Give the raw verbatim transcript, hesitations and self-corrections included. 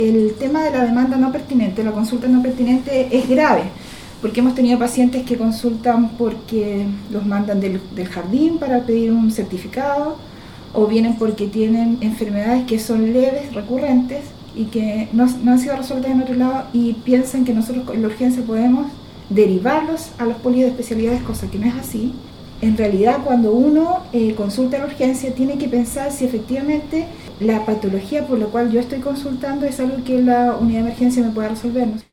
El tema de la demanda no pertinente, la consulta no pertinente es grave, porque hemos tenido pacientes que consultan porque los mandan del, del jardín para pedir un certificado, o vienen porque tienen enfermedades que son leves, recurrentes, y que no, no han sido resueltas en otro lado, y piensan que nosotros en la urgencia podemos derivarlos a los polios de especialidades, cosa que no es así. En realidad, cuando uno eh, consulta en la urgencia, tiene que pensar si efectivamente la patología por la cual yo estoy consultando es algo que la unidad de emergencia me pueda resolver.